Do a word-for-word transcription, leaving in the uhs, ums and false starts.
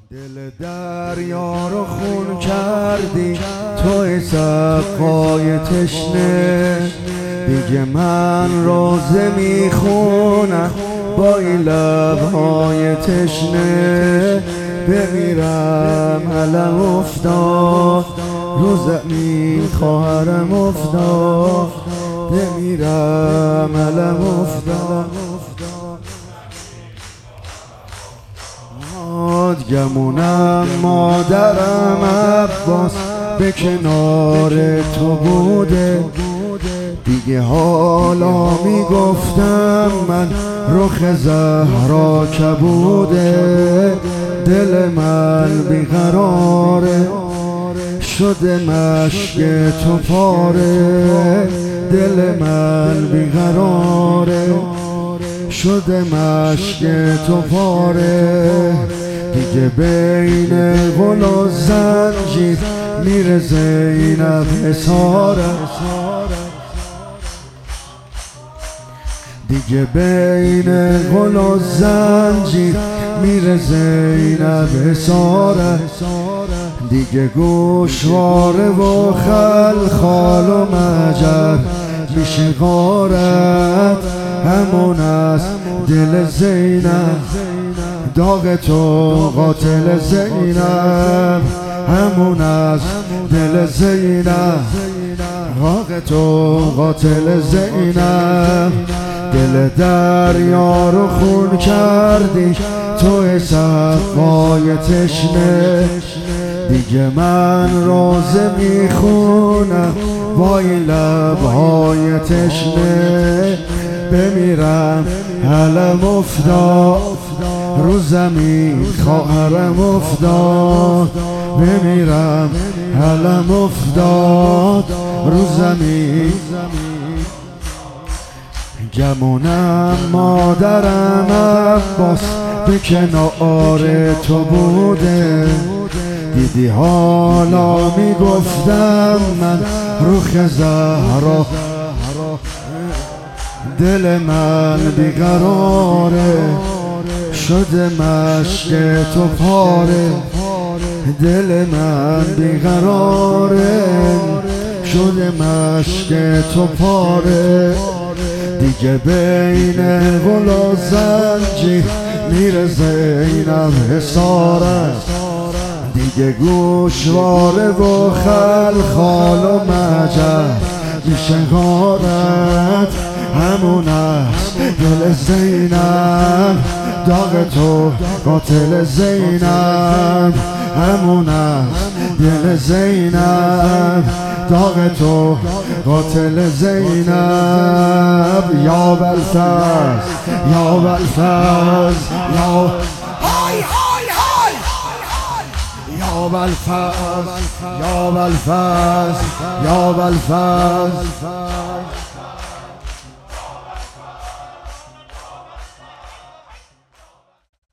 دل دریا رو خون کردی توی سقای تشنه، دیگه من روزه میخونم با این لبهای تشنه. بمیرم علم افتاد رو زمین، خواهرم افتاد. بمیرم علم افتاد گمونم مادرم عباس به کنار تو بوده، دیگه حالا میگفتم من رخ زهرا کبوده. دل من بیقراره شده مشک تو پاره، دل من بیقراره شده مشک تو پاره. دیگه بین غل و زنجیر میره زینب حسارت، دیگه بین غل و زنجیر میره زینب حسارت. دیگه گوشواره و خلخال و مجر میشه غارت. همون از دل زینب داغ تو قاتل زینب، همون از دل زینب داغ تو قاتل زینب. دل دریا رو خون کردی توی سقای تشنه، دیگه من روزه میخونم با این لبهای تشنه. بمیرم علم افتاد رو زمین، خواهرم افتاد. بمیرم علم افتاد رو زمین، گمونم مادرم عباس به کنار تو بوده، دیدی حالا میگفتم من رخ زهرا. دل من بیقراره شده مشک تو پاره، دل من بیقراره شده مشک تو پاره. دیگه بین غل و زنجیر میره زینب حسارت، دیگه گوشواره و خلخال و مجر میشه غارت. همون است دل زینب داغ تو قاتل زینب، همون است دل زینب داغ تو قاتل زینب. یا بلفز یا بلفز یا های های های یا بلفز یا بلفز یا بلفز